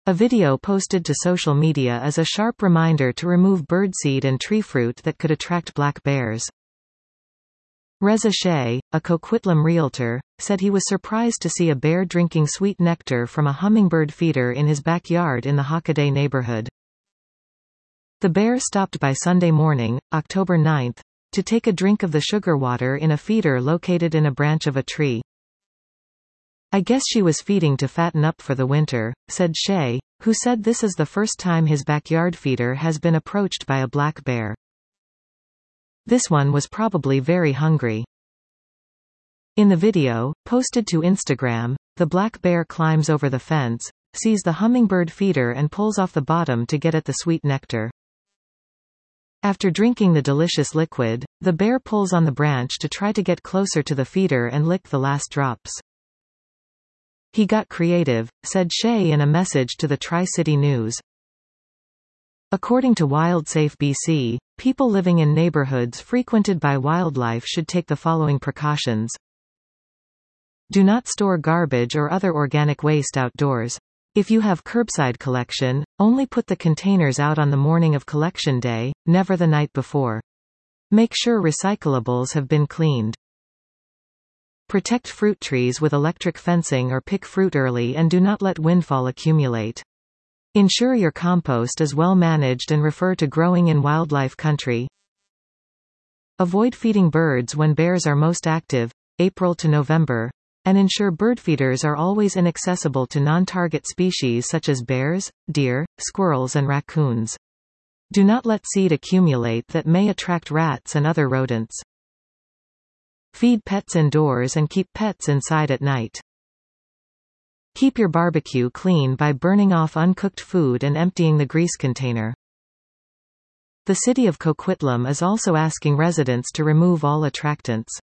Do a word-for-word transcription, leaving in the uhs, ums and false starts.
A video posted to social media is a sharp reminder to remove birdseed and tree fruit that could attract black bears. Reza Sheh, a Coquitlam realtor, said he was surprised to see a bear drinking sweet nectar from a hummingbird feeder in his backyard in the Hockaday neighborhood. The bear stopped by Sunday morning, October ninth, to take a drink of the sugar water in a feeder located in a branch of a tree. "I guess she was feeding to fatten up for the winter," said Sheh, who said this is the first time his backyard feeder has been approached by a black bear. "This one was probably very hungry." In the video, posted to Instagram, the black bear climbs over the fence, sees the hummingbird feeder and pulls off the bottom to get at the sweet nectar. After drinking the delicious liquid, the bear pulls on the branch to try to get closer to the feeder and lick the last drops. "He got creative," said Sheh in a message to the Tri-City News. According to WildSafe B C, people living in neighborhoods frequented by wildlife should take the following precautions. Do not store garbage or other organic waste outdoors. If you have curbside collection, only put the containers out on the morning of collection day, never the night before. Make sure recyclables have been cleaned. Protect fruit trees with electric fencing or pick fruit early and do not let windfall accumulate. Ensure your compost is well managed and refer to growing in wildlife country. Avoid feeding birds when bears are most active, April to November, and ensure bird feeders are always inaccessible to non-target species such as bears, deer, squirrels and raccoons. Do not let seed accumulate that may attract rats and other rodents. Feed pets indoors and keep pets inside at night. Keep your barbecue clean by burning off uncooked food and emptying the grease container. The city of Coquitlam is also asking residents to remove all attractants.